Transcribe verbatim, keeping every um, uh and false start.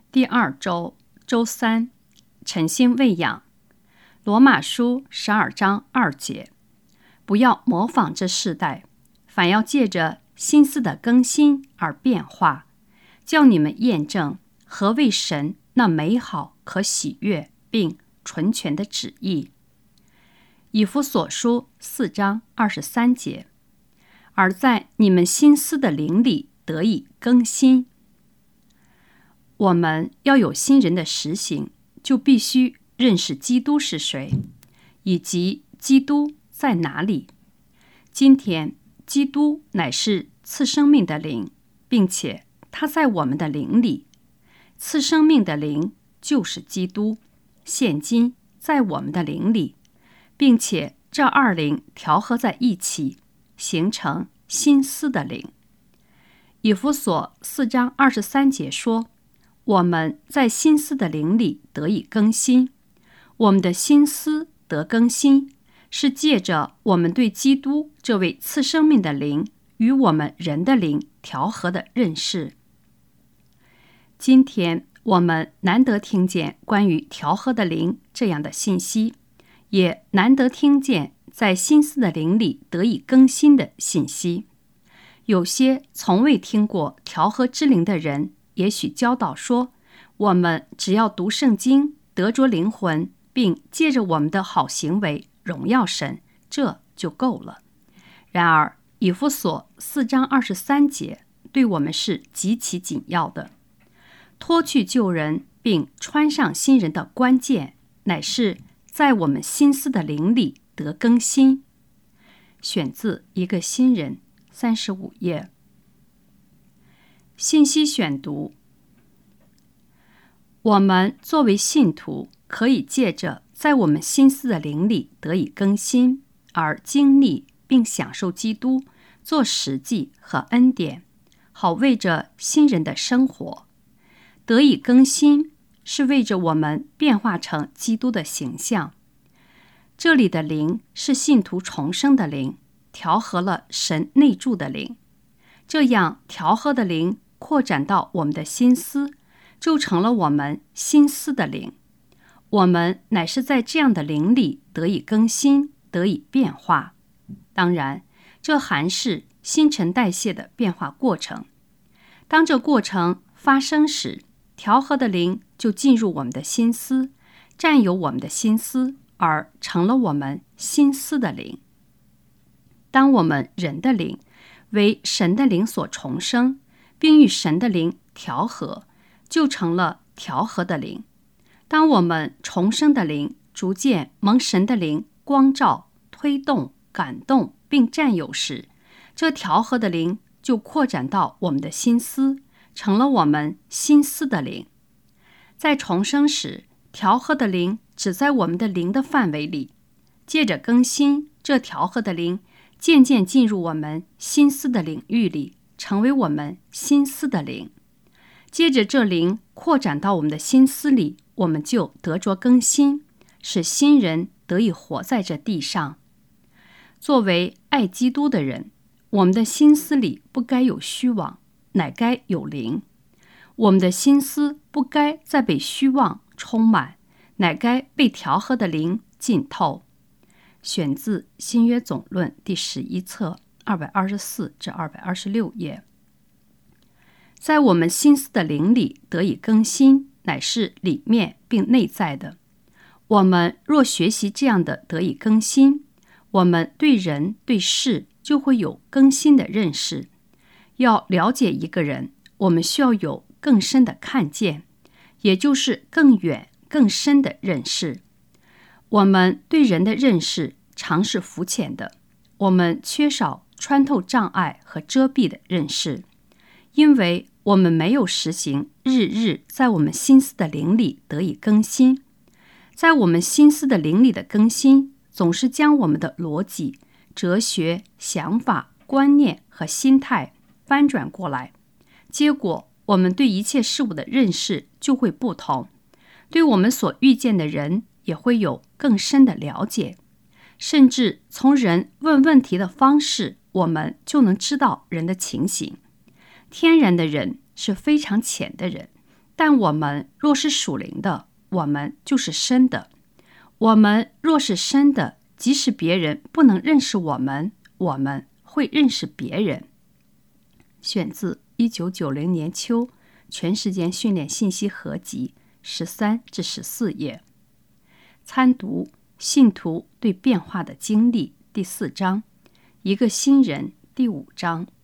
第二周周三，晨星喂养。罗马书十二章二节，不要模仿这世代，反要借着心思的更新而变化，叫你们验证何为神那美好、可喜悦并纯全的旨意。以弗所书四章二十三节，而在你们心思的灵里得以更新。我们要有新人的实行，就必须认识基督是谁，以及基督在哪里。今天，基督乃是赐生命的灵，并且他在我们的灵里。赐生命的灵就是基督，现今在我们的灵里，并且这二灵调和在一起，形成心思的灵。以弗所四章二十三节说，我们在心思的灵里得以更新。我们的心思得更新，是借着我们对基督这位赐生命的灵与我们人的灵调和的认识。今天我们难得听见关于调和的灵这样的信息，也难得听见在心思的灵里得以更新的信息。有些从未听过调和之灵的人，也许教导说，我们只要读圣经，得着灵魂，并借着我们的好行为荣耀神，这就够了。然而，以弗所四章二十三节对我们是极其紧要的。脱去旧人并穿上新人的关键，乃是在我们心思的灵里得更新。选自一个新人，三十五页。信息选读：我们作为信徒，可以借着在我们心思的灵里得以更新，而经历并享受基督做实际和恩典，好为着新人的生活。得以更新是为着我们变化成基督的形象。这里的灵是信徒重生的灵，调和了神内住的灵。这样调和的灵扩展到我们的心思，就成了我们心思的灵。我们乃是在这样的灵里得以更新，得以变化。当然，这还是新陈代谢的变化过程。当这过程发生时，调和的灵就进入我们的心思，占有我们的心思，而成了我们心思的灵。当我们人的灵为神的灵所重生，并与神的灵调和，就成了调和的灵。当我们重生的灵逐渐蒙神的灵光照、推动、感动并占有时，这调和的灵就扩展到我们的心思，成了我们心思的灵。在重生时，调和的灵只在我们的灵的范围里，借着更新，这调和的灵渐渐进入我们心思的领域里，成为我们心思的灵。接着这灵扩展到我们的心思里，我们就得着更新，使新人得以活在这地上。作为爱基督的人，我们的心思里不该有虚妄，乃该有灵。我们的心思不该再被虚妄充满，乃该被调和的灵浸透。选自新约总论第十一册二百二十四至二百二十六页。在我们心思的灵里得以更新，乃是里面并内在的。我们若学习这样的得以更新，我们对人对事就会有更新的认识。要了解一个人，我们需要有更深的看见，也就是更远更深的认识。我们对人的认识常是肤浅的，我们缺少穿透障碍和遮蔽的认识，因为我们没有实行日日在我们心思的灵里得以更新。在我们心思的灵里的更新，总是将我们的逻辑、哲学、想法、观念和心态翻转过来，结果我们对一切事物的认识就会不同，对我们所遇见的人也会有更深的了解，甚至从人问问题的方式，我们就能知道人的情形。天然的人是非常浅的人， 但我们若是属灵的，我们就是生的。我们若是生的，即使别人不能认识我们，我们会认识别人。选自一九九零年秋全时间训练信息合集十三至十四页。参读信徒对变化的经历第四章，一个新人第五章。